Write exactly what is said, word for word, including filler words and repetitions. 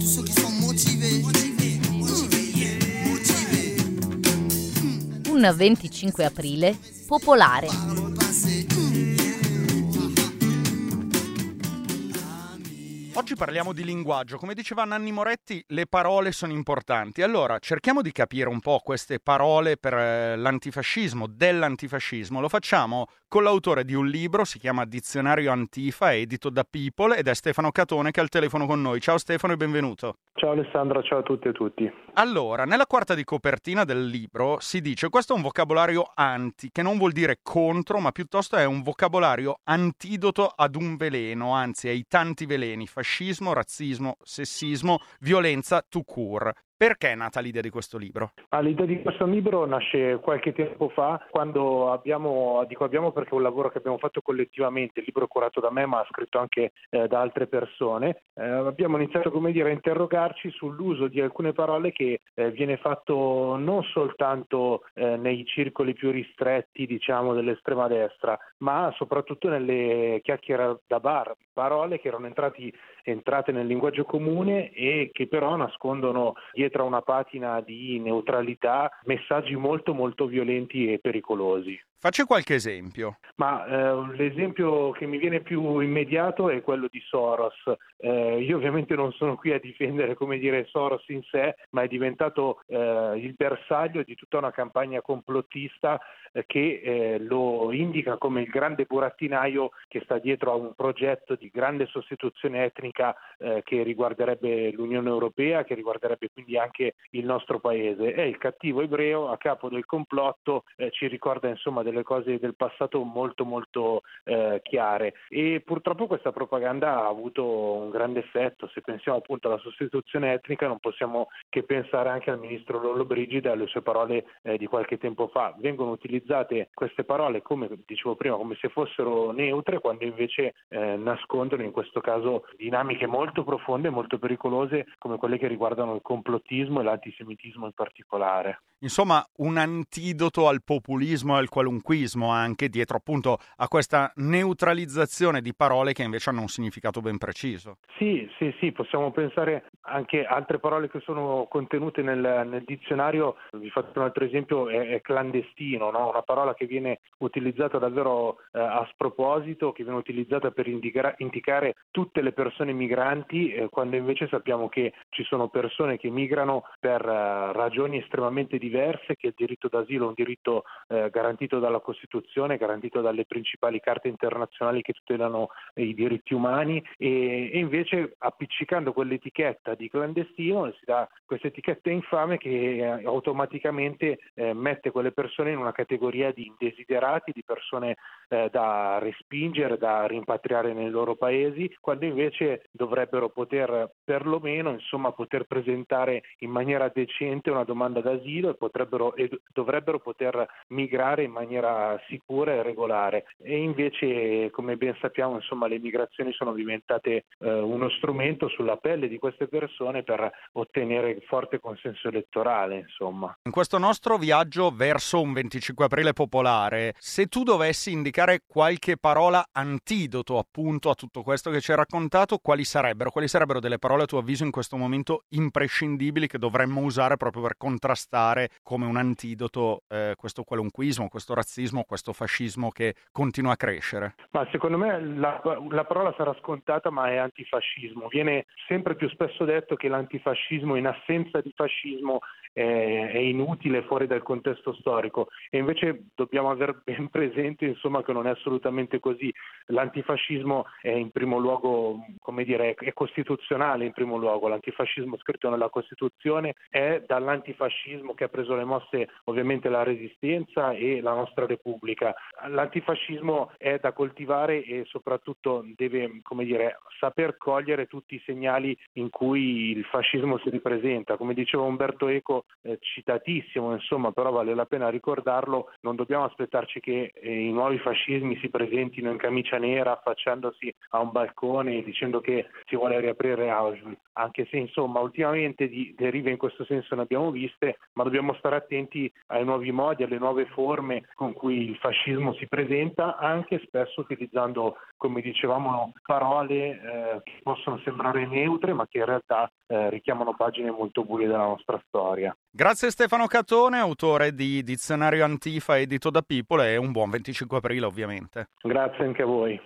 tous ceux qui sont motivés. Un venticinque aprile popolare. Oggi parliamo di linguaggio. Come diceva Nanni Moretti, le parole sono importanti. Allora, cerchiamo di capire un po' queste parole per eh, l'antifascismo, dell'antifascismo. Lo facciamo con l'autore di un libro, si chiama Dizionario Antifa, è edito da People, ed è Stefano Catone che è al telefono con noi. Ciao Stefano e benvenuto. Ciao Alessandro, ciao a tutti e tutti. Allora, nella quarta di copertina del libro si dice questo è un vocabolario anti, che non vuol dire contro, ma piuttosto è un vocabolario antidoto ad un veleno, anzi ai tanti veleni, fascismo, razzismo, sessismo, violenza tout court. Perché è nata l'idea di questo libro? Ah, l'idea di questo libro nasce qualche tempo fa, quando abbiamo, dico abbiamo perché è un lavoro che abbiamo fatto collettivamente, il libro è curato da me ma scritto anche eh, da altre persone. Eh, abbiamo iniziato, come dire, a interrogarci sull'uso di alcune parole che eh, viene fatto non soltanto eh, nei circoli più ristretti, diciamo, dell'estrema destra, ma soprattutto nelle chiacchiere da bar, parole che erano entrati, entrate nel linguaggio comune e che però nascondono dietro a una patina di neutralità messaggi molto molto violenti e pericolosi. Facci qualche esempio. Ma eh, l'esempio che mi viene più immediato è quello di Soros. Eh, io ovviamente non sono qui a difendere, come dire, Soros in sé, ma è diventato eh, il bersaglio di tutta una campagna complottista eh, che eh, lo indica come il grande burattinaio che sta dietro a un progetto di grande sostituzione etnica eh, che riguarderebbe l'Unione Europea, che riguarderebbe quindi anche il nostro paese. È il cattivo ebreo a capo del complotto, eh, ci ricorda insomma delle cose del passato molto molto eh, chiare, e purtroppo questa propaganda ha avuto un grande effetto. Se pensiamo appunto alla sostituzione etnica non possiamo che pensare anche al ministro Lollobrigida e alle sue parole eh, di qualche tempo fa. Vengono utilizzate queste parole, come dicevo prima, come se fossero neutre, quando invece eh, nascondono in questo caso dinamiche molto profonde e molto pericolose come quelle che riguardano il complottismo e l'antisemitismo in particolare. Insomma, un antidoto al populismo e al qualunquismo, anche dietro appunto a questa neutralizzazione di parole che invece hanno un significato ben preciso. Sì, sì, sì, possiamo pensare anche a altre parole che sono contenute nel, nel dizionario. Vi faccio un altro esempio, è, è clandestino, no? Una parola che viene utilizzata davvero eh, a sproposito, che viene utilizzata per indica- indicare tutte le persone migranti, eh, quando invece sappiamo che ci sono persone che migrano per eh, ragioni estremamente diverse, che il diritto d'asilo è un diritto eh, garantito dalla Costituzione, garantito dalle principali carte internazionali che tutelano eh, i diritti umani, e, e invece appiccicando quell'etichetta di clandestino si dà questa etichetta infame che eh, automaticamente eh, mette quelle persone in una categoria di indesiderati, di persone eh, da respingere, da rimpatriare nei loro paesi, quando invece dovrebbero poter perlomeno insomma poter presentare in maniera decente una domanda d'asilo e potrebbero e dovrebbero poter migrare in maniera sicura e regolare. E invece, come ben sappiamo, insomma, le migrazioni sono diventate eh, uno strumento sulla pelle di queste persone per ottenere forte consenso elettorale, insomma. In questo nostro viaggio verso un venticinque aprile popolare, se tu dovessi indicare qualche parola antidoto appunto a tutto questo che ci hai raccontato, quali sarebbero? Quali sarebbero delle parole a tuo avviso in questo momento imprescindibili che dovremmo usare proprio per contrastare come un antidoto eh, questo qualunquismo, questo razzismo, questo fascismo che continua a crescere? Ma secondo me la, la parola sarà scontata, ma è antifascismo. Viene sempre più spesso detto che l'antifascismo in assenza di fascismo è, è inutile, fuori dal contesto storico, e invece dobbiamo aver ben presente insomma che non è assolutamente così. L'antifascismo è in primo luogo, come dire, è costituzionale in primo luogo. L'antifascismo scritto nella Costituzione è dall'antifascismo che ha preso le mosse ovviamente la Resistenza e la nostra Repubblica. L'antifascismo è da coltivare e soprattutto deve, come dire, saper cogliere tutti i segnali in cui il fascismo si ripresenta. Come diceva Umberto Eco, eh, citatissimo, insomma, però vale la pena ricordarlo, non dobbiamo aspettarci che eh, i nuovi fascismi si presentino in camicia nera affacciandosi a un balcone dicendo che si vuole riaprire Auschwitz, anche se insomma ultimamente di derive in questo senso ne abbiamo viste, ma dobbiamo stare attenti ai nuovi modi, alle nuove forme con cui il fascismo si presenta, anche spesso utilizzando come dicevamo, parole eh, che possono sembrare neutre ma che in realtà eh, richiamano pagine molto buie della nostra storia. Grazie Stefano Catone, autore di Dizionario Antifa edito da People, e un buon venticinque aprile ovviamente. Grazie anche a voi.